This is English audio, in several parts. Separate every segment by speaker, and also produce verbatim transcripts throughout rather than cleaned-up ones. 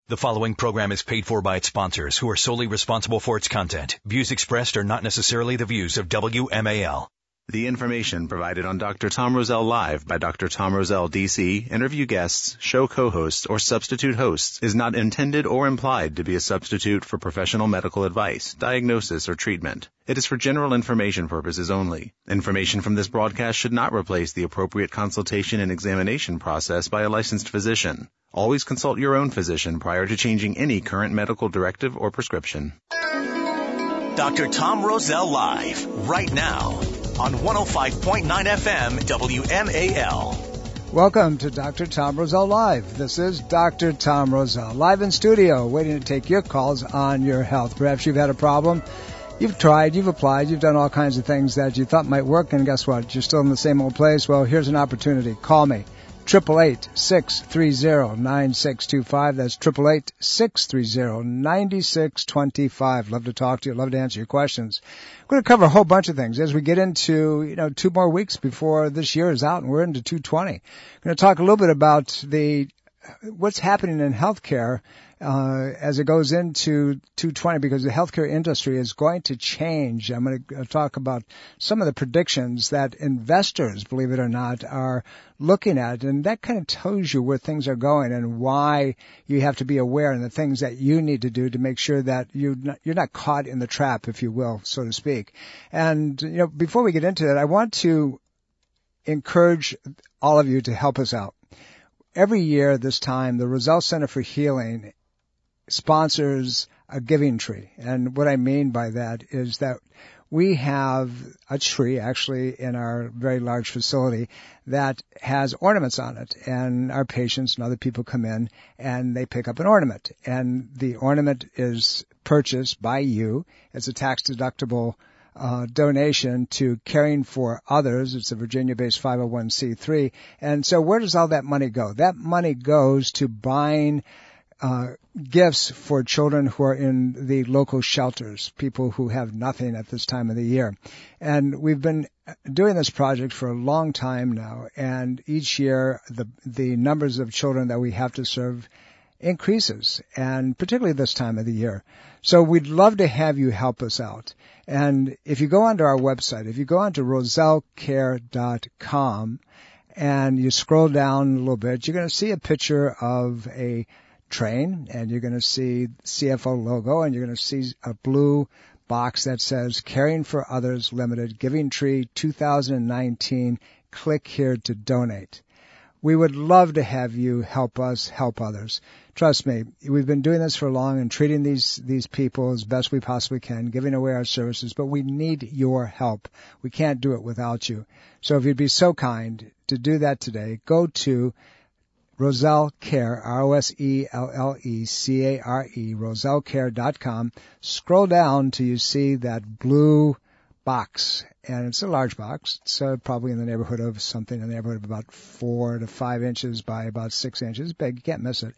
Speaker 1: The following program is paid for by its sponsors, who are solely responsible for its content. Views expressed are not necessarily the views of W M A L.
Speaker 2: The information provided on Doctor Tom Rosell Live by Doctor Tom Rosell, D C, interview guests, show co-hosts, or substitute hosts is not intended or implied to be a substitute for professional medical advice, diagnosis, or treatment. It is for general information purposes only. Information from this broadcast should not replace the appropriate consultation and examination process by a licensed physician. Always consult your own physician prior to changing any current medical directive or prescription.
Speaker 1: Doctor Tom Rosell Live, right now, on one oh five point nine F M W M A L.
Speaker 3: Welcome to Doctor Tom Rosell Live. This is Doctor Tom Rosell, live in studio, waiting to take your calls on your health. Perhaps you've had a problem. You've tried, you've applied, you've done all kinds of things that you thought might work, and guess what? You're still in the same old place. Well, here's an opportunity. Call me. eight eight eight, six three zero, nine six two five. That's eight eight eight, six three zero, nine six two five. Love to talk to you. Love to answer your questions. We're going to cover a whole bunch of things as we get into, you know, two more weeks before this year is out and we're into two twenty. We're going to talk a little bit about the what's happening in healthcare uh, as it goes into two twenty, because the healthcare industry is going to change. I'm going to talk about some of the predictions that investors, believe it or not, are looking at, and that kind of tells you where things are going and why you have to be aware and the things that you need to do to make sure that you you're not caught in the trap, if you will, so to speak. And you know, before we get into that, I want to encourage all of you to help us out. Every year this time, the Rosell Center for Healing sponsors a giving tree. And what I mean by that is that we have a tree actually in our very large facility that has ornaments on it. And our patients and other people come in and they pick up an ornament. And the ornament is purchased by you. It's a tax-deductible Uh, donation to Caring for Others. It's a Virginia-based five oh one c three. And so where does all that money go? That money goes to buying uh, gifts for children who are in the local shelters, people who have nothing at this time of the year. And we've been doing this project for a long time now, and each year the the numbers of children that we have to serve increases, and particularly this time of the year. So we'd love to have you help us out. And if you go onto our website, if you go onto rosell care dot com and you scroll down a little bit, you're going to see a picture of a train, and you're going to see C F O logo, and you're going to see a blue box that says Caring for Others Limited, Giving Tree two thousand nineteen. Click here to donate. We would love to have you help us help others. Trust me, we've been doing this for long and treating these these people as best we possibly can, giving away our services, but we need your help. We can't do it without you. So if you'd be so kind to do that today, go to Rosell Care, R O S E L L E C A R E, rosell care dot com. Scroll down till you see that blue box, and it's a large box. It's uh, probably in the neighborhood of something in the neighborhood of about four to five inches by about six inches. Big, you can't miss it.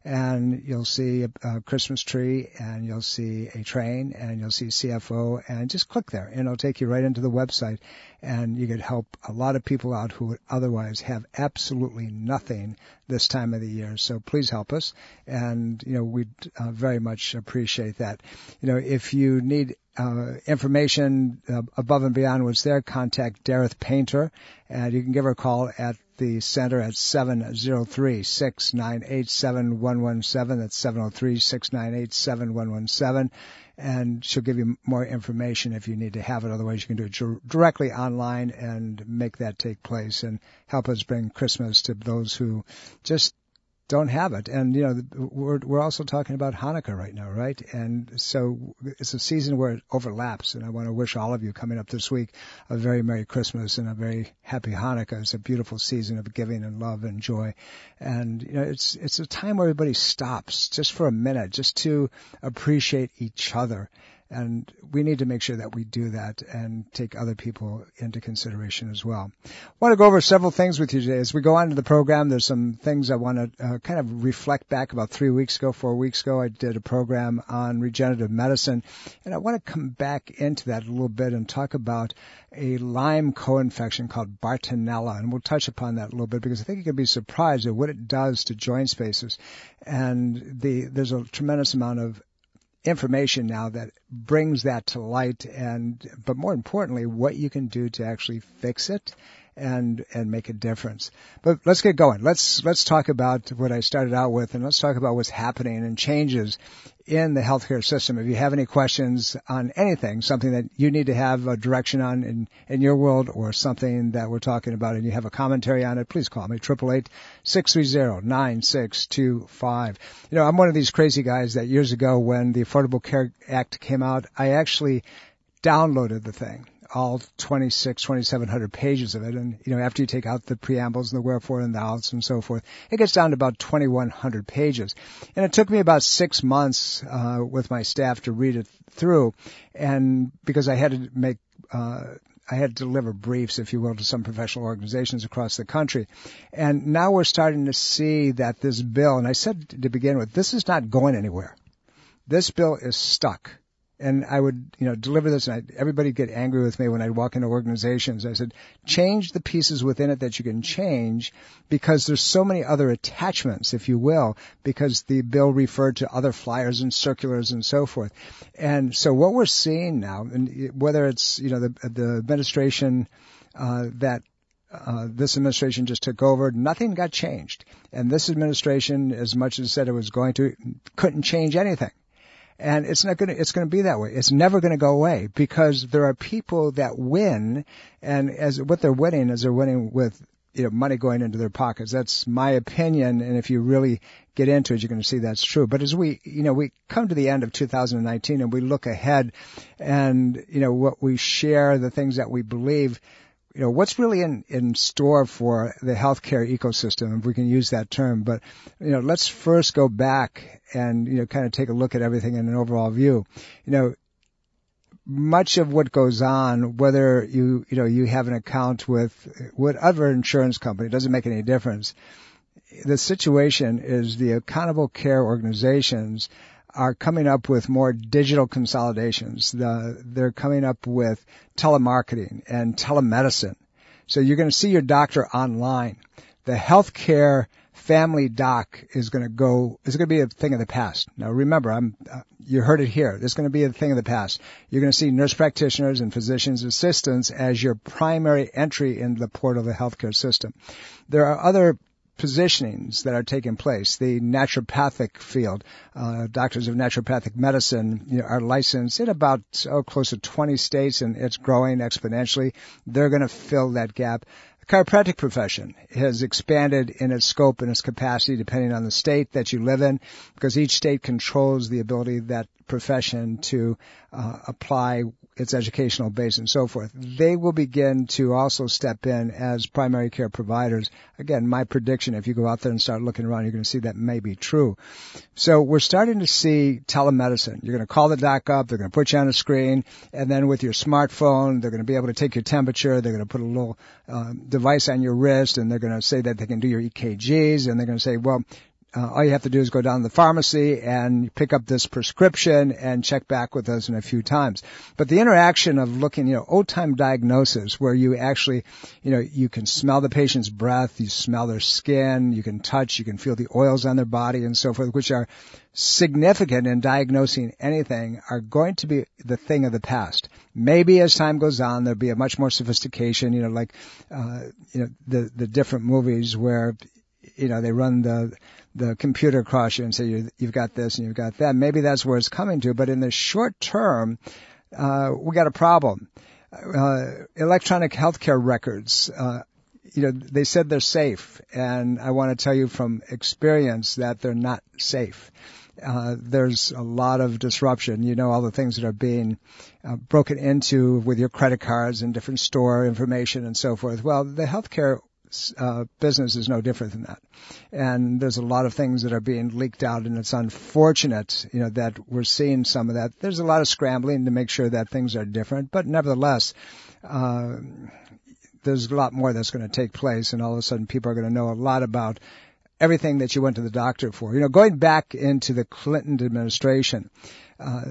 Speaker 3: And you'll see a, a Christmas tree, and you'll see a train, and you'll see C F O, and just click there, and it'll take you right into the website, and you could help a lot of people out who would otherwise have absolutely nothing this time of the year. So please help us, and you know we'd uh, very much appreciate that. You know, if you need Uh, information uh, above and beyond what's there, contact Dareth Painter, and you can give her a call at the center at seven oh three, six nine eight, seven one one seven. That's seven oh three, six nine eight, seven one one seven. And she'll give you more information if you need to have it. Otherwise, you can do it dir- directly online and make that take place and help us bring Christmas to those who just don't have it. And, you know, we're, we're also talking about Hanukkah right now, right? And so it's a season where it overlaps. And I want to wish all of you coming up this week a very Merry Christmas and a very Happy Hanukkah. It's a beautiful season of giving and love and joy. And, you know, it's, it's a time where everybody stops just for a minute, just to appreciate each other. And we need to make sure that we do that and take other people into consideration as well. I want to go over several things with you today. As we go on to the program, there's some things I want to uh, kind of reflect back. About three weeks ago, four weeks ago, I did a program on regenerative medicine, and I want to come back into that a little bit and talk about a Lyme co-infection called Bartonella, and we'll touch upon that a little bit because I think you can be surprised at what it does to joint spaces. And the there's a tremendous amount of information now that brings that to light, and but more importantly, what you can do to actually fix it and and make a difference. But let's get going. Let's let's talk about what I started out with, and let's talk about what's happening and changes in the healthcare system. If you have any questions on anything, something that you need to have a direction on in, in your world, or something that we're talking about and you have a commentary on it, please call me, eight eight eight, six three zero, nine six two five. You know, I'm one of these crazy guys that years ago when the Affordable Care Act came out, I actually downloaded the thing, all twenty-six, twenty-seven hundred pages of it. And, you know, after you take out the preambles and the wherefore and the outs and so forth, it gets down to about twenty-one hundred pages. And it took me about six months uh, with my staff to read it through. And because I had to make, uh, I had to deliver briefs, if you will, to some professional organizations across the country. And now we're starting to see that this bill, and I said to begin with, this is not going anywhere. This bill is stuck. And I would, you know, deliver this, and I'd, everybody get angry with me when I'd walk into organizations. I said, change the pieces within it that you can change, because there's so many other attachments, if you will, because the bill referred to other flyers and circulars and so forth. And so what we're seeing now, and whether it's, you know, the, the administration uh, that Uh, this administration just took over, nothing got changed. And this administration, as much as it said it was going to, couldn't change anything. And it's not going to, it's going to be that way. It's never going to go away, because there are people that win, and as what they're winning is they're winning with, you know, money going into their pockets. That's my opinion. And if you really get into it, you're going to see that's true. But as we, you know, we come to the end of two thousand nineteen and we look ahead, and, you know, what we share, the things that we believe, you know, what's really in, in store for the healthcare ecosystem, if we can use that term. But, you know, let's first go back and, you know, kind of take a look at everything in an overall view. You know, much of what goes on, whether you, you know, you have an account with whatever insurance company, it doesn't make any difference. The situation is the accountable care organizations are coming up with more digital consolidations. The, they're coming up with telemarketing and telemedicine. So you're going to see your doctor online. The healthcare family doc is going to go, is going to be a thing of the past. Now remember, I'm, uh, you heard it here. It's going to be a thing of the past. You're going to see nurse practitioners and physicians assistants as your primary entry into the portal of the healthcare system. There are other positionings that are taking place. The naturopathic field, uh, doctors of naturopathic medicine, you know, are licensed in about oh, close to twenty states, and it's growing exponentially. They're going to fill that gap. The chiropractic profession has expanded in its scope and its capacity depending on the state that you live in, because each state controls the ability of that profession to uh, apply its educational base and so forth. They will begin to also step in as primary care providers. Again, my prediction, if you go out there and start looking around, you're going to see that may be true. So we're starting to see telemedicine. You're going to call the doc up, they're going to put you on a screen, and then with your smartphone, they're going to be able to take your temperature, they're going to put a little uh, device on your wrist, and they're going to say that they can do your E K Gs, and they're going to say, well, Uh, all you have to do is go down to the pharmacy and pick up this prescription and check back with us in a few times. But the interaction of looking, you know, old-time diagnosis, where you actually, you know, you can smell the patient's breath, you smell their skin, you can touch, you can feel the oils on their body and so forth, which are significant in diagnosing anything, are going to be the thing of the past. Maybe as time goes on, there'll be a much more sophistication, you know, like, uh, you know, the, the different movies where, you know, they run the, the computer across you and say, you, you've got this and you've got that. Maybe that's where it's coming to. But in the short term, uh, we got a problem. Uh, electronic healthcare records, uh, you know, they said they're safe. And I want to tell you from experience that they're not safe. Uh, there's a lot of disruption. You know, all the things that are being uh, broken into with your credit cards and different store information and so forth. Well, the healthcare uh, business is no different than that. And there's a lot of things that are being leaked out, and it's unfortunate, you know, that we're seeing some of that. There's a lot of scrambling to make sure that things are different, but nevertheless, uh, there's a lot more that's going to take place, and all of a sudden people are going to know a lot about everything that you went to the doctor for. You know, going back into the Clinton administration, uh,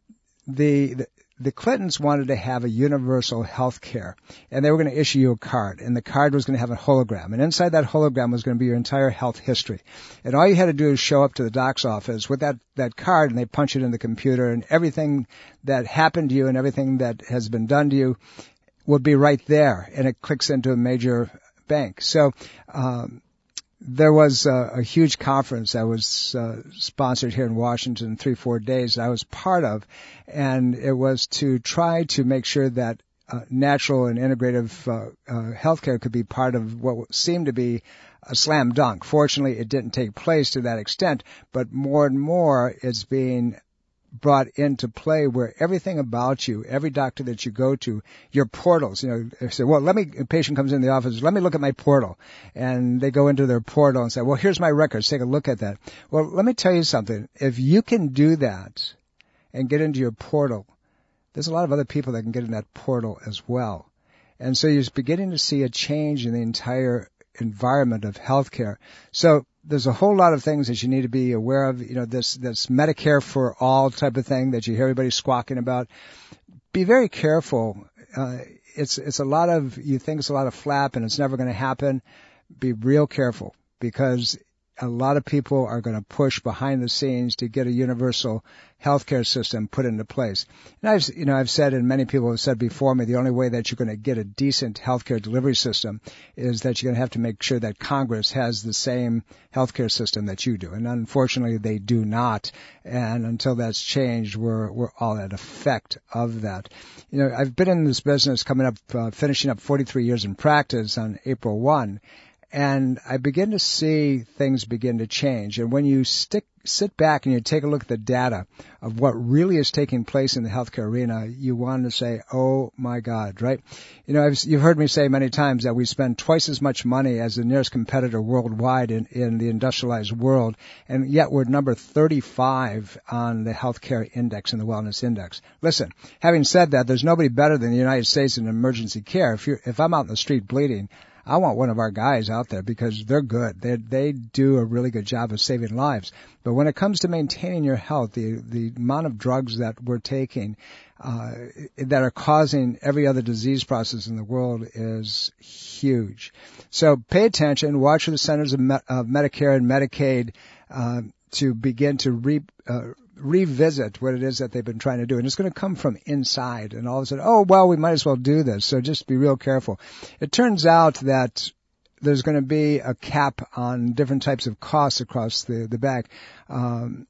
Speaker 3: the, the the Clintons wanted to have a universal health care, and they were going to issue you a card, and the card was going to have a hologram, and inside that hologram was going to be your entire health history. And all you had to do is show up to the doc's office with that, that card, and they punch it in the computer, and everything that happened to you and everything that has been done to you would be right there, and it clicks into a major bank. So, um, there was a, a huge conference that was uh, sponsored here in Washington, three, four days that I was part of, and it was to try to make sure that uh, natural and integrative uh, uh, healthcare could be part of what seemed to be a slam dunk. Fortunately, it didn't take place to that extent, but more and more it's being brought into play where everything about you, every doctor that you go to, your portals, you know, they say, well, let me, a patient comes in the office, let me look at my portal. And they go into their portal and say, well, here's my records, take a look at that. Well, let me tell you something. If you can do that and get into your portal, there's a lot of other people that can get in that portal as well. And so you're beginning to see a change in the entire environment of healthcare. So there's a whole lot of things that you need to be aware of. You know, this, this Medicare for all type of thing that you hear everybody squawking about. Be very careful. Uh, it's, it's a lot of, you think it's a lot of flap and it's never going to happen. Be real careful, because a lot of people are going to push behind the scenes to get a universal healthcare system put into place. And I've, you know, I've said, and many people have said before me, the only way that you're going to get a decent healthcare delivery system is that you're going to have to make sure that Congress has the same healthcare system that you do. And unfortunately, they do not. And until that's changed, we're, we're all at effect of that. You know, I've been in this business coming up, uh, finishing up forty-three years in practice on April first. And I begin to see things begin to change. And when you stick, sit back and you take a look at the data of what really is taking place in the healthcare arena, you want to say, oh my God, right? You know, I've, you've heard me say many times that we spend twice as much money as the nearest competitor worldwide in, in the industrialized world, and yet we're number thirty-five on the healthcare index and the wellness index. Listen, having said that, there's nobody better than the United States in emergency care. If you're, if I'm out in the street bleeding, I want one of our guys out there because they're good. They they do a really good job of saving lives. But when it comes to maintaining your health, the the amount of drugs that we're taking uh, that are causing every other disease process in the world is huge. So pay attention. Watch for the Centers of, Me- of Medicare and Medicaid uh, to begin to re. Uh, revisit what it is that they've been trying to do. And it's going to come from inside. And all of a sudden, oh, well, we might as well do this. So just be real careful. It turns out that there's going to be a cap on different types of costs across the, the back. Um,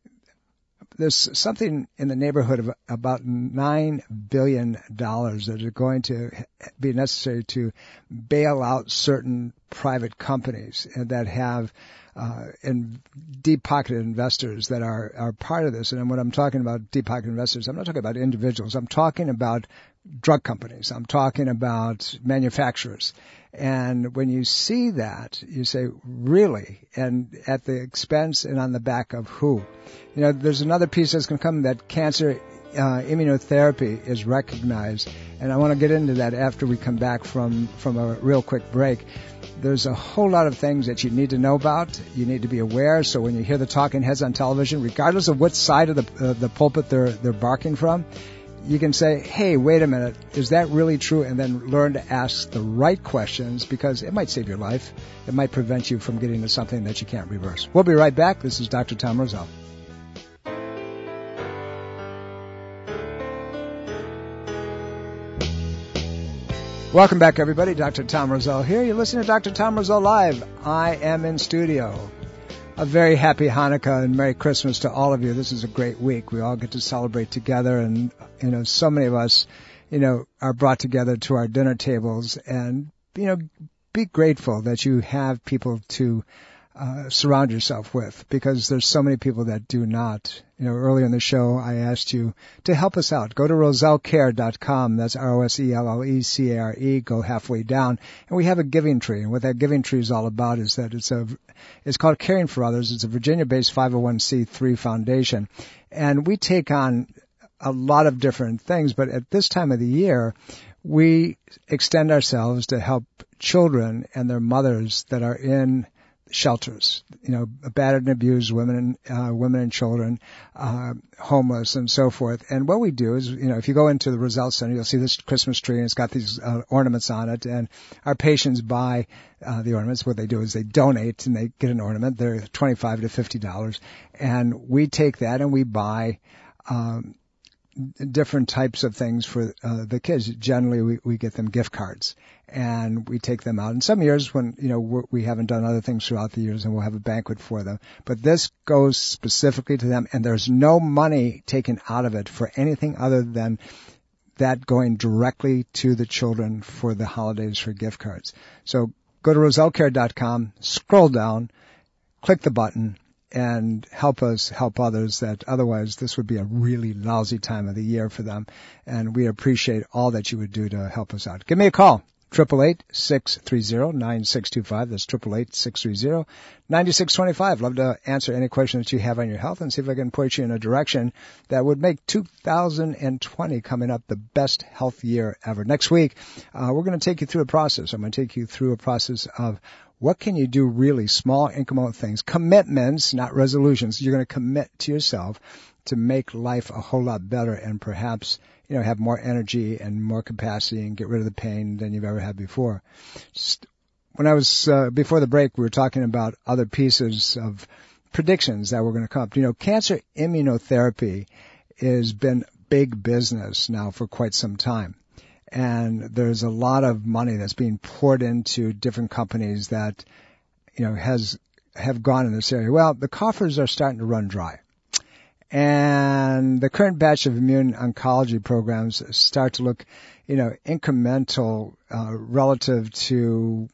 Speaker 3: there's something in the neighborhood of about nine billion dollars that are going to be necessary to bail out certain private companies that have Uh, and deep-pocketed investors that are, are part of this. And when I'm talking about deep-pocketed investors, I'm not talking about individuals. I'm talking about drug companies. I'm talking about manufacturers. And when you see that, you say, really? And at the expense and on the back of who? You know, there's another piece that's going to come, that cancer uh, immunotherapy is recognized. And I want to get into that after we come back from, from a real quick break. There's a whole lot of things that you need to know about. You need to be aware. So when you hear the talking heads on television, regardless of what side of the uh, the pulpit they're they're barking from, you can say, hey, wait a minute, is that really true? And then learn to ask the right questions, because it might save your life. It might prevent you from getting to something that you can't reverse. We'll be right back. This is Doctor Tom Rosell. Welcome back, everybody. Doctor Tom Rosell here. You're listening to Doctor Tom Rosell Live. I am in studio. A very happy Hanukkah and Merry Christmas to all of you. This is a great week. We all get to celebrate together, and, you know, so many of us, you know, are brought together to our dinner tables, and, you know, be grateful that you have people to uh, surround yourself with, because there's so many people that do not. You know, earlier in the show, I asked you to help us out. Go to roselle care dot com. That's R O S E L L E C A R E. Go halfway down. And we have a giving tree. And what that giving tree is all about is that it's a, it's called Caring for Others. It's a Virginia-based five oh one c three foundation. And we take on a lot of different things, but at this time of the year, we extend ourselves to help children and their mothers that are in shelters, you know, battered and abused women, uh, women and children, uh, homeless and so forth. And what we do is, you know, if you go into the Roselle Center, you'll see this Christmas tree and it's got these uh, ornaments on it, and our patients buy uh, the ornaments. What they do is they donate and they get an ornament. They're twenty-five to fifty dollars, and we take that and we buy um different types of things for uh, the kids. Generally, we, we get them gift cards, and we take them out. And some years when, you know, we're, we haven't done other things throughout the years, and we'll have a banquet for them. But this goes specifically to them, and there's no money taken out of it for anything other than that going directly to the children for the holidays for gift cards. So go to roselle care dot com, scroll down, click the button, and help us help others that otherwise this would be a really lousy time of the year for them. And we appreciate all that you would do to help us out. Give me a call, eight eight eight, six three zero, nine six two five. That's eight eight eight, six three zero, nine six two five. Love to answer any question that you have on your health and see if I can point you in a direction that would make two thousand twenty coming up the best health year ever. Next week, uh, we're going to take you through a process. I'm going to take you through a process of what can you do really, small incremental things, commitments, not resolutions. You're going to commit to yourself to make life a whole lot better and perhaps, you know, have more energy and more capacity and get rid of the pain than you've ever had before. Just when I was, uh, before the break, we were talking about other pieces of predictions that were going to come up. You know, cancer immunotherapy has been big business now for quite some time. And there's a lot of money that's being poured into different companies that, you know, has, have gone in this area. Well, the coffers are starting to run dry. And the current batch of immune oncology programs start to look, you know, incremental, uh, relative to,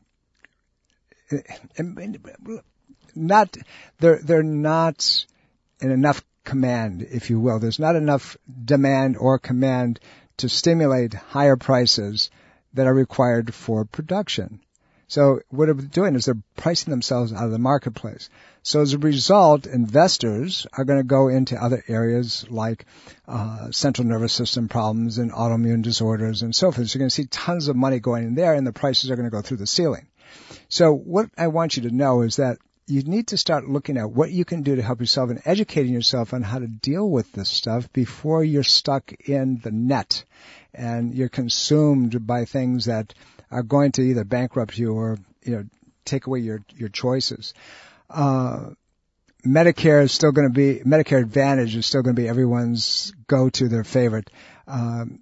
Speaker 3: not, they're, they're not in enough command, if you will. There's not enough demand or command to stimulate higher prices that are required for production. So what they're doing is they're pricing themselves out of the marketplace. So as a result, investors are going to go into other areas like uh, central nervous system problems and autoimmune disorders and so forth. So you're going to see tons of money going in there, and the prices are going to go through the ceiling. So what I want you to know is that you need to start looking at what you can do to help yourself and educating yourself on how to deal with this stuff before you're stuck in the net and you're consumed by things that are going to either bankrupt you or, you know, take away your, your choices. Uh, Medicare is still going to be, Medicare Advantage is still going to be everyone's go-to, their favorite. Um,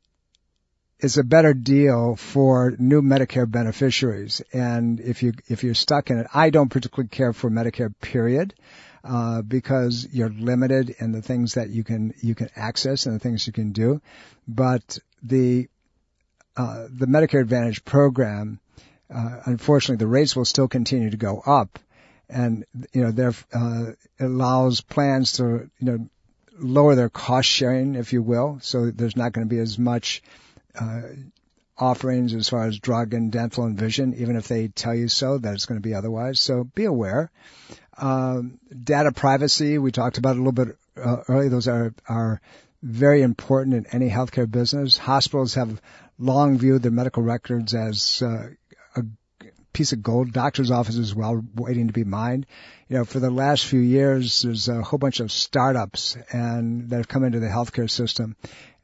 Speaker 3: It's a better deal for new Medicare beneficiaries. And if you, if you're stuck in it, I don't particularly care for Medicare, period, uh, because you're limited in the things that you can, you can access and the things you can do. But the, uh, the Medicare Advantage program, uh, unfortunately the rates will still continue to go up. And, you know, there, uh, allows plans to, you know, lower their cost sharing, if you will. So there's not going to be as much, Uh, offerings as far as drug and dental and vision, even if they tell you so, that it's going to be otherwise. So be aware. Um, data privacy, we talked about it a little bit uh, earlier. Those are, are very important in any healthcare business. Hospitals have long viewed their medical records as uh, a piece of gold. Doctors' offices as well, waiting to be mined. You know, for the last few years, there's a whole bunch of startups and that have come into the healthcare system.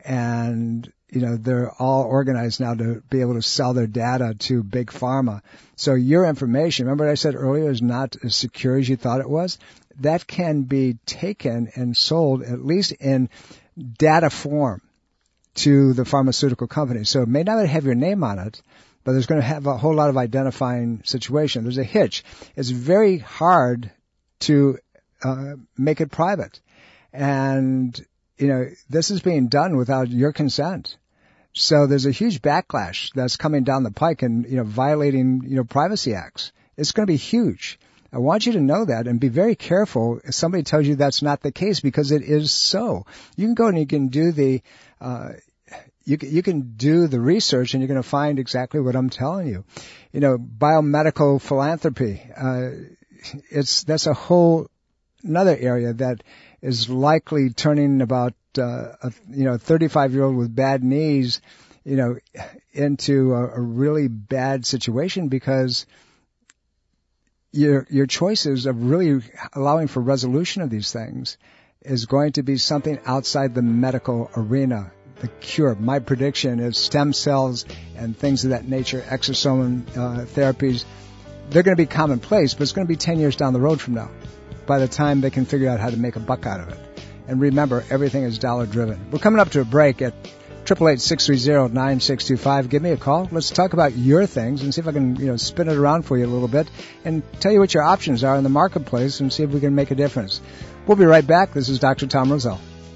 Speaker 3: And, you know, they're all organized now to be able to sell their data to big pharma. So your information, remember what I said earlier, is not as secure as you thought it was? That can be taken and sold, at least in data form, to the pharmaceutical company. So it may not have your name on it, but there's going to have a whole lot of identifying situation. There's a hitch. It's very hard to uh, make it private. And, you know, this is being done without your consent. So there's a huge backlash that's coming down the pike and, you know, violating, you know, privacy acts. It's going to be huge. I want you to know that and be very careful if somebody tells you that's not the case, because it is so. You can go and you can do the, uh, you can, you can do the research and you're going to find exactly what I'm telling you. You know, biomedical philanthropy, uh, it's, that's a whole another area that is likely turning about, uh, a, you know, a thirty-five year old with bad knees, you know, into a, a really bad situation, because your your choices of really allowing for resolution of these things is going to be something outside the medical arena. The cure. My prediction is stem cells and things of that nature, exosome uh, therapies, they're going to be commonplace, but it's going to be ten years down the road from now, by the time they can figure out how to make a buck out of it. And remember, everything is dollar driven. We're coming up to a break at eight eight eight, six three zero, nine six two five. Give me a call. Let's talk about your things and see if I can, you know, spin it around for you a little bit and tell you what your options are in the marketplace and see if we can make a difference. We'll be right back. This is Doctor Tom Rosell.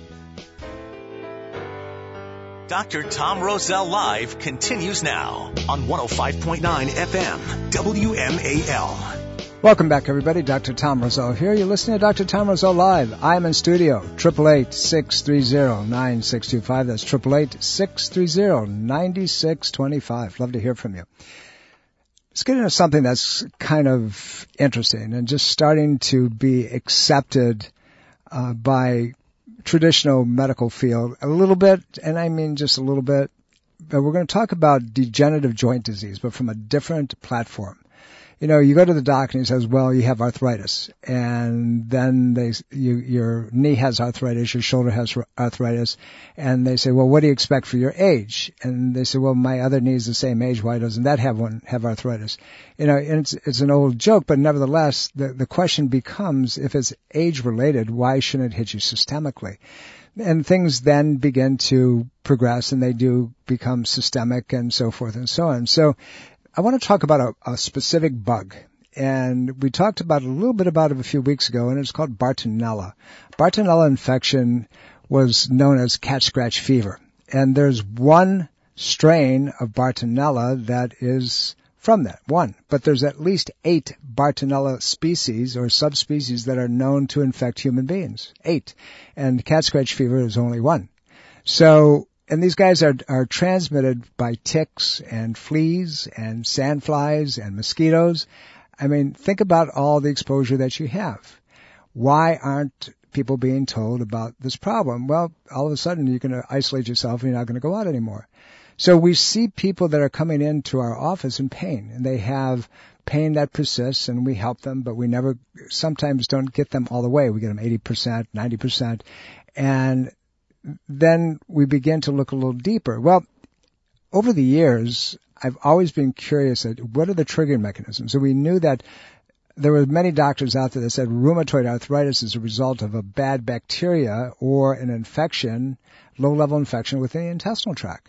Speaker 1: Doctor Tom Rosell Live continues now on one oh five point nine F M, W M A L.
Speaker 3: Welcome back, everybody. Doctor Tom Rosell here. You're listening to Doctor Tom Rosell Live. I'm in studio. eight eight eight, six three zero, nine six two five. That's eight eight eight, six three zero, nine six two five. Love to hear from you. Let's get into something that's kind of interesting and just starting to be accepted uh, by traditional medical field a little bit, and I mean just a little bit. But we're going to talk about degenerative joint disease, but from a different platform. You know, you go to the doctor and he says, well, you have arthritis. And then they, you, your knee has arthritis, your shoulder has arthritis. And they say, well, what do you expect for your age? And they say, well, my other knee is the same age. Why doesn't that have one, have arthritis? You know, and it's, it's an old joke, but nevertheless, the, the question becomes, if it's age related, why shouldn't it hit you systemically? And things then begin to progress and they do become systemic and so forth and so on. So, I want to talk about a, a specific bug, and we talked about a little bit about it a few weeks ago, and it's called Bartonella. Bartonella infection was known as cat scratch fever, and there's one strain of Bartonella that is from that, one. But there's at least eight Bartonella species or subspecies that are known to infect human beings, eight, and cat scratch fever is only one. So, and these guys are, are transmitted by ticks and fleas and sandflies and mosquitoes. I mean, think about all the exposure that you have. Why aren't people being told about this problem? Well, all of a sudden you're going to isolate yourself and you're not going to go out anymore. So we see people that are coming into our office in pain, and they have pain that persists, and we help them, but we never, sometimes don't get them all the way. We get them eighty percent, ninety percent, and then we begin to look a little deeper. Well, over the years, I've always been curious at what are the triggering mechanisms. So we knew that there were many doctors out there that said rheumatoid arthritis is a result of a bad bacteria or an infection, low-level infection within the intestinal tract.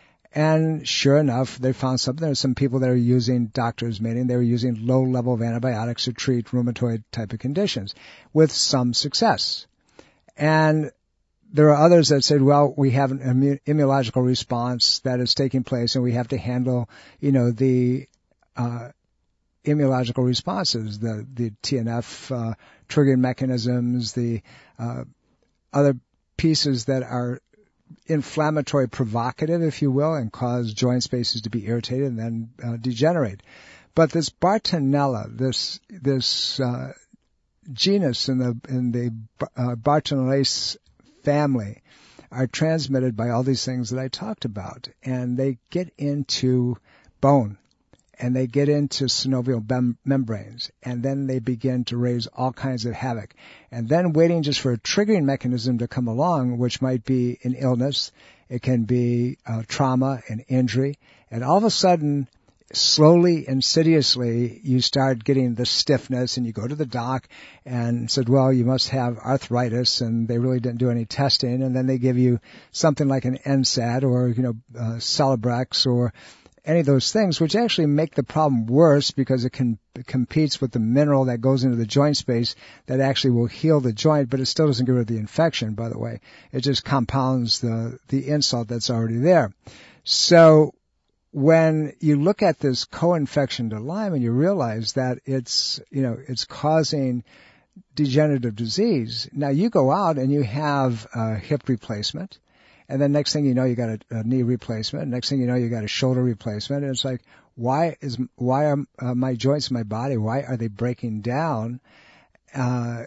Speaker 3: And sure enough, they found something. There are some people that are using, doctors meaning they were using low level of antibiotics to treat rheumatoid type of conditions with some success. And there are others that said, well, we have an immu- immunological response that is taking place, and we have to handle, you know, the uh immunological responses, the the T N F uh, triggering mechanisms, the uh other pieces that are inflammatory provocative, if you will, and cause joint spaces to be irritated and then uh, degenerate. But this Bartonella, this this uh genus in the in the uh, Bartonellase family are transmitted by all these things that I talked about, and they get into bone and they get into synovial mem- membranes, and then they begin to raise all kinds of havoc. And then waiting just for a triggering mechanism to come along, which might be an illness, it can be uh, trauma, an injury, and all of a sudden, slowly, insidiously, you start getting the stiffness, and you go to the doc and said, well, you must have arthritis, and they really didn't do any testing, and then they give you something like an N SAID or, you know, uh, Celebrex or any of those things, which actually make the problem worse because it can it competes with the mineral that goes into the joint space that actually will heal the joint, but it still doesn't get rid of the infection, by the way. It just compounds the, the insult that's already there. So when you look at this co-infection to Lyme and you realize that it's, you know, it's causing degenerative disease, now you go out and you have a hip replacement, and then next thing you know, you got a, a knee replacement. Next thing you know, you got a shoulder replacement. And it's like, why is why are uh, my joints in my body, why are they breaking down? Uh,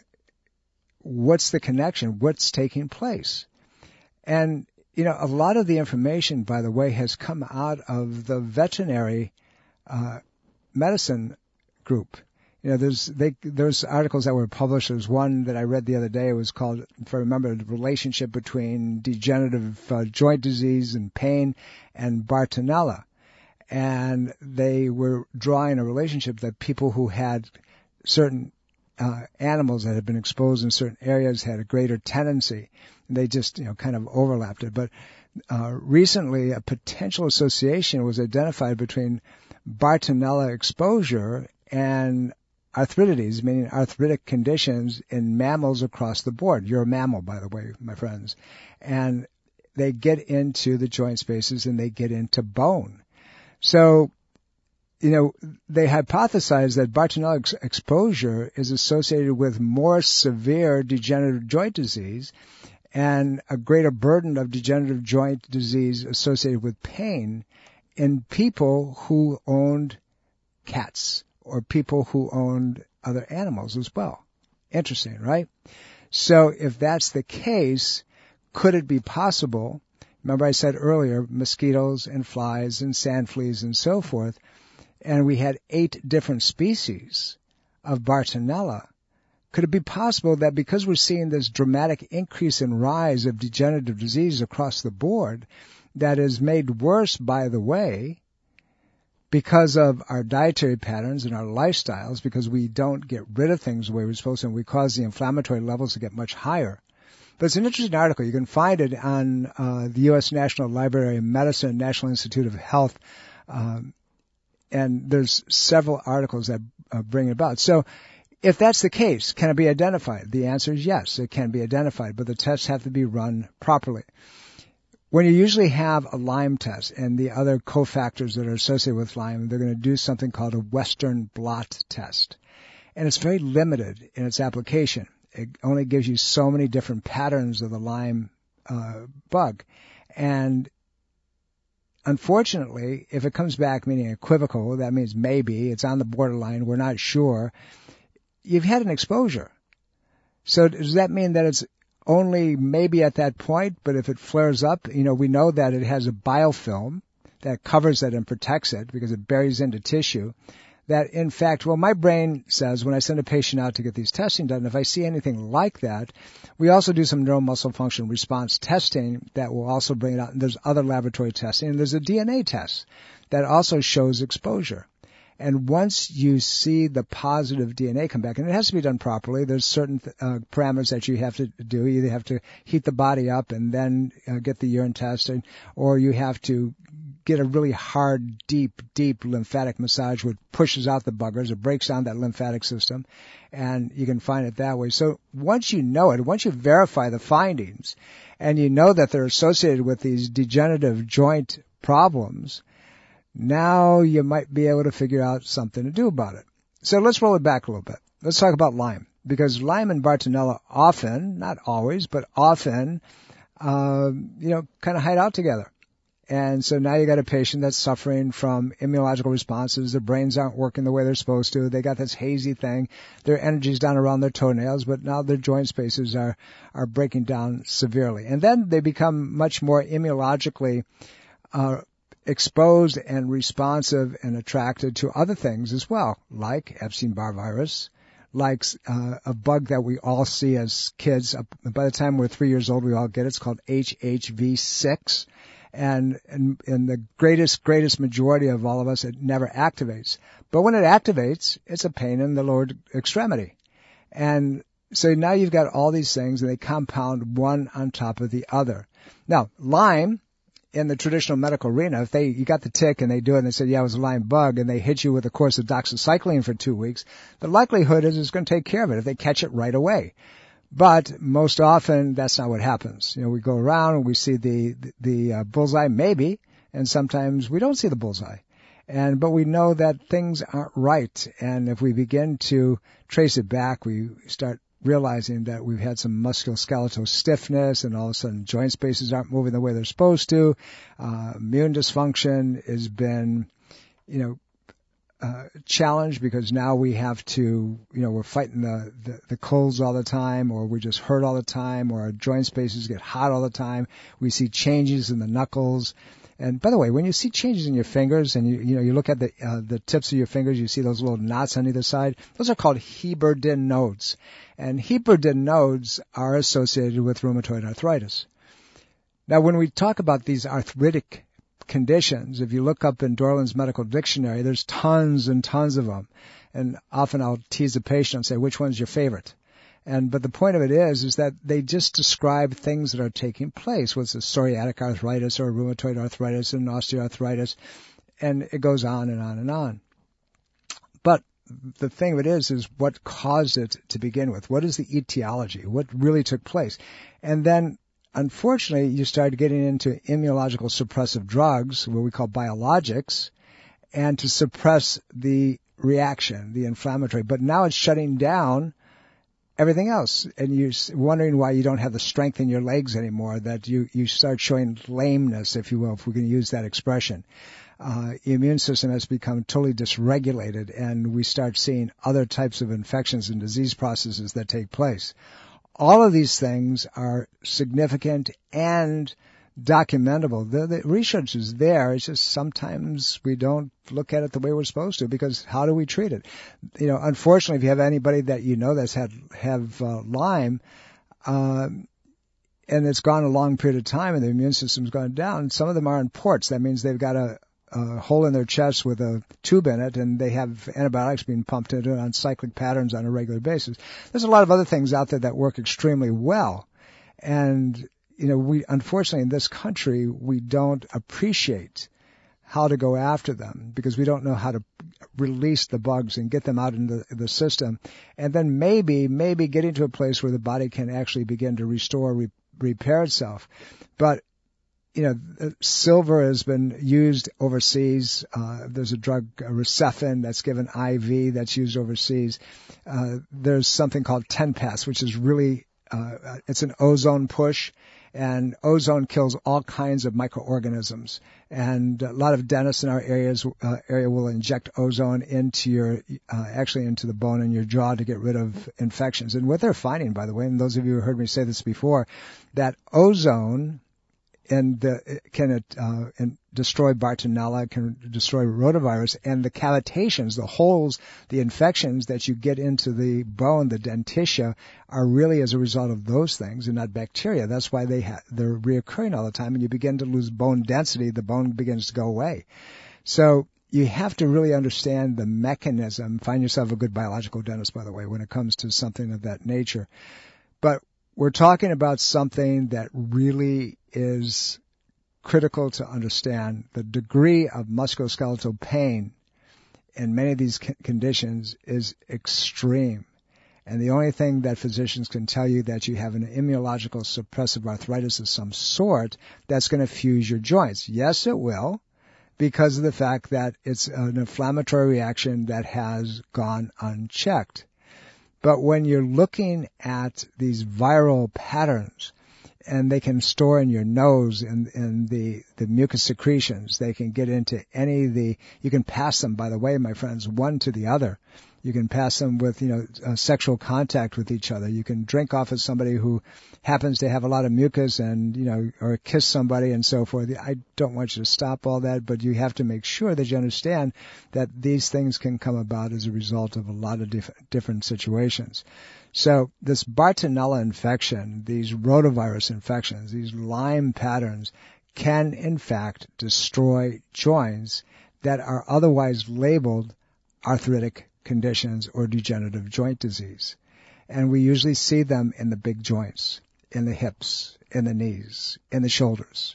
Speaker 3: what's the connection? What's taking place? And, you know, a lot of the information, by the way, has come out of the veterinary uh, medicine group. You know, there's they, there's articles that were published. There's one that I read the other day. It was called, if I remember, the relationship between degenerative uh, joint disease and pain and Bartonella. And they were drawing a relationship that people who had certain uh, animals that had been exposed in certain areas had a greater tendency. And they just, you know, kind of overlapped it. But uh, recently, a potential association was identified between Bartonella exposure and arthritides, meaning arthritic conditions in mammals across the board. You're a mammal, by the way, my friends. And they get into the joint spaces and they get into bone. So, you know, they hypothesized that Bartonella ex- exposure is associated with more severe degenerative joint disease and a greater burden of degenerative joint disease associated with pain in people who owned cats or people who owned other animals as well. Interesting, right? So if that's the case, could it be possible? Remember I said earlier, mosquitoes and flies and sand fleas and so forth, and we had eight different species of Bartonella. Could it be possible that because we're seeing this dramatic increase in rise of degenerative disease across the board, that is made worse, by the way, because of our dietary patterns and our lifestyles, because we don't get rid of things the way we're supposed to, and we cause the inflammatory levels to get much higher. But it's an interesting article. You can find it on uh, the U S National Library of Medicine, National Institute of Health, um, and there's several articles that uh, bring it about. So if that's the case, can it be identified? The answer is yes, it can be identified, but the tests have to be run properly. When you usually have a Lyme test and the other cofactors that are associated with Lyme, they're going to do something called a Western blot test. And it's very limited in its application. It only gives you so many different patterns of the Lyme uh, bug. And unfortunately, if it comes back meaning equivocal, that means maybe, it's on the borderline, we're not sure, you've had an exposure. So does that mean that it's only maybe at that point, but if it flares up, you know, we know that it has a biofilm that covers it and protects it because it buries into tissue. That, in fact, well, my brain says when I send a patient out to get these testing done, if I see anything like that, we also do some neuromuscle function response testing that will also bring it out. And there's other laboratory testing, and there's a D N A test that also shows exposure. And once you see the positive D N A come back, and it has to be done properly, there's certain uh, parameters that you have to do. You either have to heat the body up and then uh, get the urine tested, or you have to get a really hard, deep, deep lymphatic massage which pushes out the buggers. It breaks down that lymphatic system, and you can find it that way. So once you know it, once you verify the findings, and you know that they're associated with these degenerative joint problems, now you might be able to figure out something to do about it. So let's roll it back a little bit. Let's talk about Lyme, because Lyme and Bartonella often, not always, but often, uh, you know, kind of hide out together. And so now you got a patient that's suffering from immunological responses. Their brains aren't working the way they're supposed to. They got this hazy thing. Their energy's down around their toenails, but now their joint spaces are, are breaking down severely. And then they become much more immunologically, uh, exposed and responsive and attracted to other things as well, like Epstein-Barr virus, like uh, a bug that we all see as kids. By the time we're three years old, we all get it. It's called H H V six. And in, in the greatest, greatest majority of all of us, it never activates. But when it activates, it's a pain in the lower extremity. And so now you've got all these things, and they compound one on top of the other. Now, Lyme, in the traditional medical arena, if they, you got the tick and they do it and they say, yeah, it was a Lyme bug, and they hit you with a course of doxycycline for two weeks, the likelihood is it's going to take care of it if they catch it right away. But most often, that's not what happens. You know, we go around and we see the, the, the uh, bullseye, maybe, and sometimes we don't see the bullseye. And, but we know that things aren't right. And if we begin to trace it back, we start realizing that we've had some musculoskeletal stiffness, and all of a sudden joint spaces aren't moving the way they're supposed to. Uh, immune dysfunction has been, you know, uh, challenged because now we have to, you know, we're fighting the, the, the colds all the time, or we just hurt all the time, or our joint spaces get hot all the time. We see changes in the knuckles. And by the way, when you see changes in your fingers, and you you know you look at the uh, the tips of your fingers, you see those little knots on either side. Those are called Heberden nodes, and Heberden nodes are associated with rheumatoid arthritis. Now, when we talk about these arthritic conditions, if you look up in Dorland's Medical Dictionary, there's tons and tons of them. And often I'll tease the patient and say, "Which one's your favorite?" And, but the point of it is, is that they just describe things that are taking place, whether it's psoriatic arthritis or rheumatoid arthritis and osteoarthritis, and it goes on and on and on. But the thing of it is, is what caused it to begin with? What is the etiology? What really took place? And then, unfortunately, you started getting into immunological suppressive drugs, what we call biologics, and to suppress the reaction, the inflammatory. But now it's shutting down everything else, and you're wondering why you don't have the strength in your legs anymore, that you, you start showing lameness, if you will, if we can use that expression. Uh, the immune system has become totally dysregulated, and we start seeing other types of infections and disease processes that take place. All of these things are significant and documentable. The, the research is there. It's just sometimes we don't look at it the way we're supposed to, because how do we treat it? You know, unfortunately, if you have anybody that you know that's had have uh, Lyme, um, and it's gone a long period of time and the immune system's gone down, some of them are on ports. That means they've got a, a hole in their chest with a tube in it, and they have antibiotics being pumped into it on cyclic patterns on a regular basis. There's a lot of other things out there that work extremely well, and you know, we, unfortunately, in this country, we don't appreciate how to go after them, because we don't know how to release the bugs and get them out into the, the system. And then maybe, maybe getting to a place where the body can actually begin to restore, re, repair itself. But, you know, silver has been used overseas. Uh, there's a drug, Recefin, that's given I V, that's used overseas. Uh, there's something called Tenpas, which is really, uh, it's an ozone push. And ozone kills all kinds of microorganisms. And a lot of dentists in our areas uh, area will inject ozone into your, uh, actually into the bone in your jaw to get rid of infections. And what they're finding, by the way, and those of you who heard me say this before, that ozone and the, can uh, and destroy Bartonella, can destroy rotavirus, and the cavitations, the holes, the infections that you get into the bone, the denticcia, are really as a result of those things and not bacteria. That's why they ha- they're reoccurring all the time, and you begin to lose bone density. The bone begins to go away. So you have to really understand the mechanism. Find yourself a good biological dentist, by the way, when it comes to something of that nature. But we're talking about something that really is critical to understand. The degree of musculoskeletal pain in many of these conditions is extreme. And the only thing that physicians can tell you that you have an immunological suppressive arthritis of some sort that's going to fuse your joints. Yes, it will, because of the fact that it's an inflammatory reaction that has gone unchecked. But when you're looking at these viral patterns, and they can store in your nose and, and the, the mucus secretions, they can get into any of the, you can pass them, by the way, my friends, one to the other. You can pass them with, you know, uh, sexual contact with each other. You can drink off of somebody who happens to have a lot of mucus and, you know, or kiss somebody and so forth. I don't want you to stop all that, but you have to make sure that you understand that these things can come about as a result of a lot of diff- different situations. So this Bartonella infection, these rotavirus infections, these Lyme patterns can in fact destroy joints that are otherwise labeled arthritic conditions or degenerative joint disease. And we usually see them in the big joints, in the hips, in the knees, in the shoulders.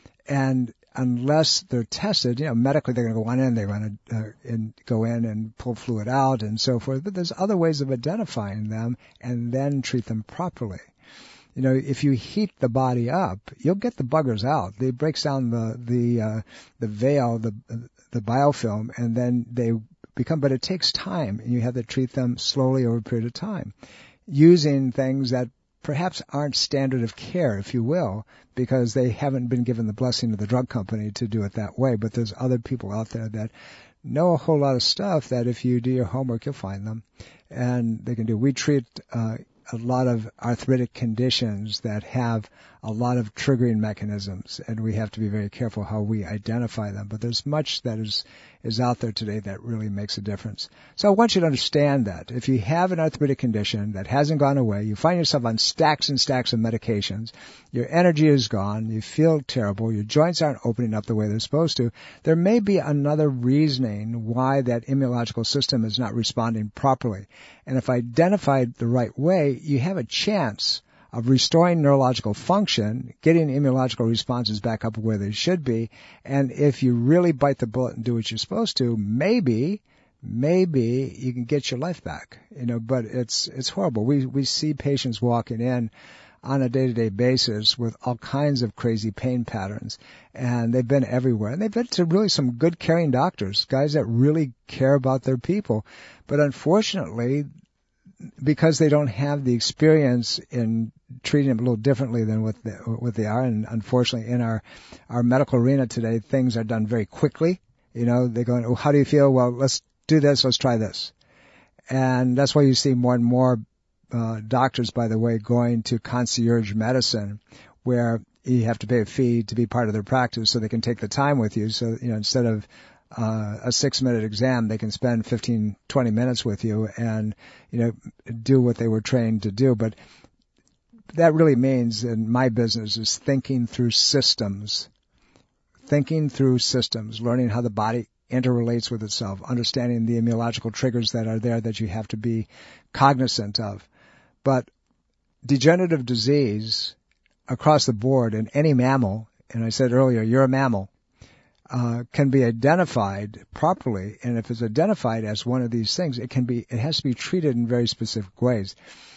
Speaker 3: And unless they're tested, you know, medically they're going to go on in, they're going to uh, in, go in and pull fluid out and so forth. But there's other ways of identifying them and then treat them properly. You know, if you heat the body up, you'll get the buggers out. They breaks down the the uh, the veil, the the biofilm, and then they become. But it takes time, and you have to treat them slowly over a period of time, using things that perhaps aren't standard of care, if you will, because they haven't been given the blessing of the drug company to do it that way. But there's other people out there that know a whole lot of stuff that if you do your homework, you'll find them, and they can do. We treat uh, a lot of arthritic conditions that have a lot of triggering mechanisms, and we have to be very careful how we identify them. But there's much that is is out there today that really makes a difference. So I want you to understand that if you have an arthritic condition that hasn't gone away, you find yourself on stacks and stacks of medications, your energy is gone, you feel terrible, your joints aren't opening up the way they're supposed to, there may be another reasoning why that immunological system is not responding properly. And if identified the right way, you have a chance of restoring neurological function, getting immunological responses back up where they should be, and if you really bite the bullet and do what you're supposed to, maybe, maybe you can get your life back. You know, but it's it's horrible. We we see patients walking in on a day-to-day basis with all kinds of crazy pain patterns, and they've been everywhere. And they've been to really some good caring doctors, guys that really care about their people. But unfortunately, because they don't have the experience in treating them a little differently than what they, what they are, and unfortunately in our, our medical arena today, things are done very quickly. You know, they go, oh, how do you feel? Well, let's do this, let's try this. And that's why you see more and more uh, doctors, by the way, going to concierge medicine, where you have to pay a fee to be part of their practice so they can take the time with you. So, you know, instead of Uh, a six-minute exam, they can spend fifteen, twenty minutes with you and, you know, do what they were trained to do. But that really means, in my business, is thinking through systems, thinking through systems, learning how the body interrelates with itself, understanding the immunological triggers that are there that you have to be cognizant of. But degenerative disease across the board in any mammal, and I said earlier, you're a mammal, Uh, can be identified properly, and if it's identified as one of these things, it can be, it has to be treated in very specific ways.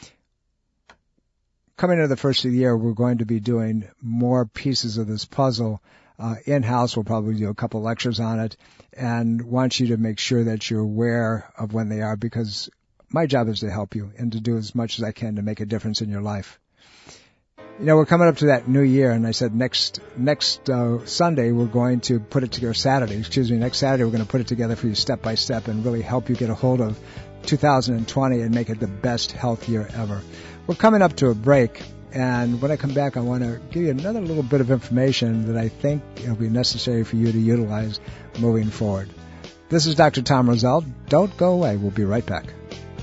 Speaker 3: Coming into the first of the year, we're going to be doing more pieces of this puzzle uh, in-house. We'll probably do a couple lectures on it, and want you to make sure that you're aware of when they are, because my job is to help you and to do as much as I can to make a difference in your life. You know, we're coming up to that new year, and I said next next uh, Sunday we're going to put it together, Saturday, excuse me, next Saturday we're going to put it together for you step by step and really help you get a hold of two thousand twenty and make it the best health year ever. We're coming up to a break, and when I come back I want to give you another little bit of information that I think will be necessary for you to utilize moving forward. This is Doctor Tom Rosell. Don't go away. We'll be right back.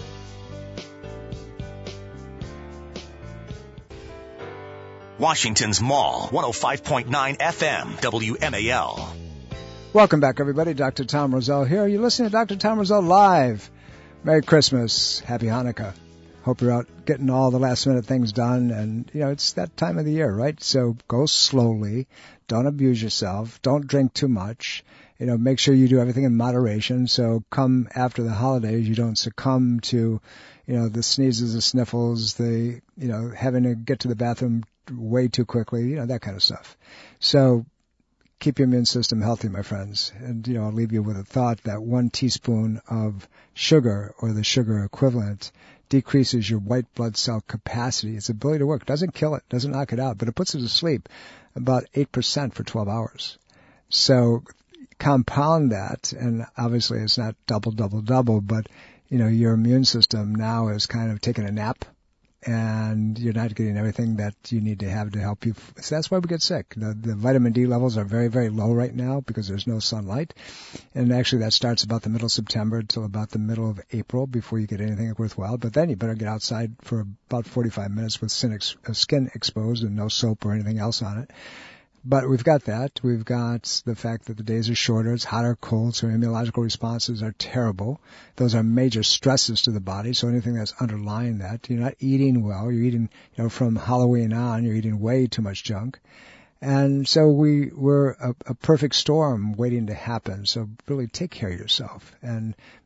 Speaker 1: Washington's Mall, one oh five point nine F M, W M A L.
Speaker 3: Welcome back, everybody. Doctor Tom Rosell here. You're listening to Doctor Tom Rosell Live. Merry Christmas. Happy Hanukkah. Hope you're out getting all the last-minute things done. And, you know, it's that time of the year, right? So go slowly. Don't abuse yourself. Don't drink too much. You know, make sure you do everything in moderation. So come after the holidays, you don't succumb to, you know, the sneezes, the sniffles, the, you know, having to get to the bathroom way too quickly, you know, that kind of stuff. So keep your immune system healthy, my friends. And, you know, I'll leave you with a thought that one teaspoon of sugar, or the sugar equivalent, decreases your white blood cell capacity, its ability to work. It doesn't kill it, doesn't knock it out, but it puts it to sleep about eight percent for twelve hours. So compound that, and obviously it's not double, double, double, but, you know, your immune system now is kind of taking a nap, and you're not getting everything that you need to have to help you. So that's why we get sick. The, the vitamin D levels are very, very low right now because there's no sunlight. And actually that starts about the middle of September till about the middle of April before you get anything worthwhile. But then you better get outside for about forty-five minutes with skin, ex- skin exposed and no soap or anything else on it. But we've got that. We've got the fact that the days are shorter. It's hot or cold, so immunological responses are terrible. Those are major stresses to the body, so anything that's underlying that. You're not eating well. You're eating, you know, from Halloween on, you're eating way too much junk. And so we, we're a, a perfect storm waiting to happen. So really take care of yourself and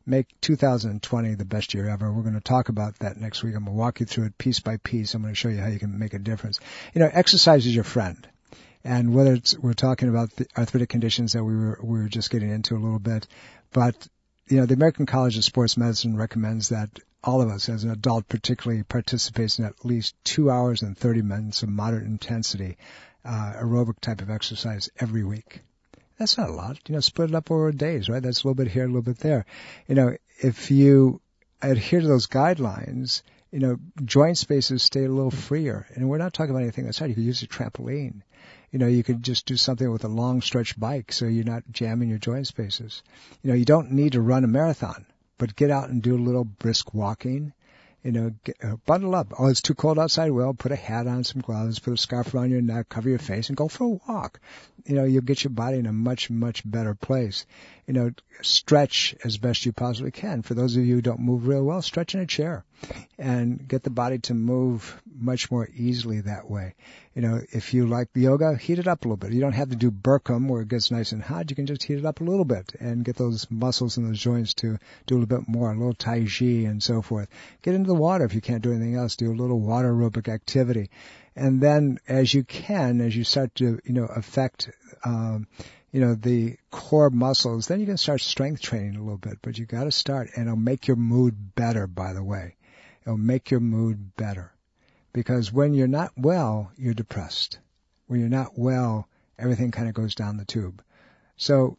Speaker 3: make two thousand twenty the best year ever. We're going to talk about that next week. I'm going to walk you through it piece by piece. I'm going to show you how you can make a difference. You know, exercise is your friend. And whether it's, we're talking about the arthritic conditions that we were, we were just getting into a little bit, but, you know, the American College of Sports Medicine recommends that all of us, as an adult particularly, participates in at least two hours and thirty minutes of moderate intensity, uh, aerobic type of exercise every week. That's not a lot. You know, split it up over days, right? That's a little bit here, a little bit there. You know, if you adhere to those guidelines, you know, joint spaces stay a little freer. And we're not talking about anything that's hard. You could use a trampoline. You know, you could just do something with a long stretch bike so you're not jamming your joint spaces. You know, you don't need to run a marathon, but get out and do a little brisk walking. You know, get, uh, bundle up. Oh, it's too cold outside. Well, put a hat on, some gloves, put a scarf around your neck, cover your face, and go for a walk. You know, you'll get your body in a much, much better place. You know, stretch as best you possibly can. For those of you who don't move real well, stretch in a chair and get the body to move much more easily that way. You know, if you like yoga, heat it up a little bit. You don't have to do Bikram where it gets nice and hot. You can just heat it up a little bit and get those muscles and those joints to do a little bit more, a little Tai Chi and so forth. Get into the water if you can't do anything else. Do a little water aerobic activity. And then as you can, as you start to, you know, affect, um, you know, the core muscles, then you can start strength training a little bit. But you got to start, and it'll make your mood better, by the way. It'll make your mood better. Because when you're not well, you're depressed. When you're not well, everything kind of goes down the tube. So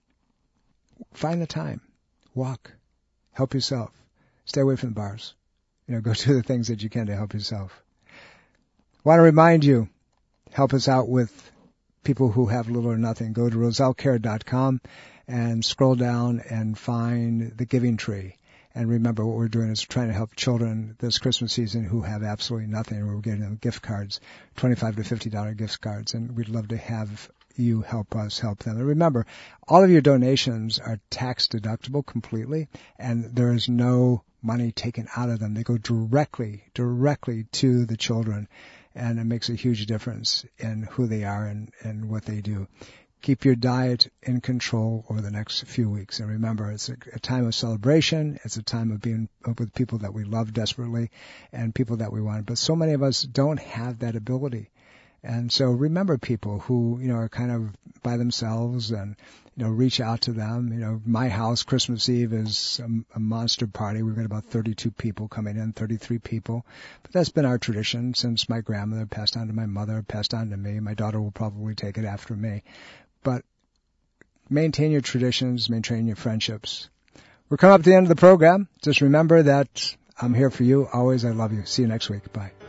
Speaker 3: find the time. Walk. Help yourself. Stay away from the bars. You know, go do the things that you can to help yourself. Want to remind you, help us out with people who have little or nothing. Go to roselle care dot com and scroll down and find the Giving Tree. And remember, what we're doing is trying to help children this Christmas season who have absolutely nothing. We're getting them gift cards, twenty-five to fifty dollars gift cards, and we'd love to have you help us help them. And remember, all of your donations are tax deductible completely, and there is no money taken out of them. They go directly, directly to the children, and it makes a huge difference in who they are and, and what they do. Keep your diet in control over the next few weeks. And remember, it's a, a time of celebration. It's a time of being with people that we love desperately and people that we want. But so many of us don't have that ability. And so remember people who, you know, are kind of by themselves and, you know, reach out to them. You know, my house, Christmas Eve is a, a monster party. We've got about thirty-two people coming in, thirty-three people. But that's been our tradition since my grandmother passed on to my mother, passed on to me. My daughter will probably take it after me. But maintain your traditions, maintain your friendships. We're coming up to the end of the program. Just remember that I'm here for you always. I love you. See you next week. Bye.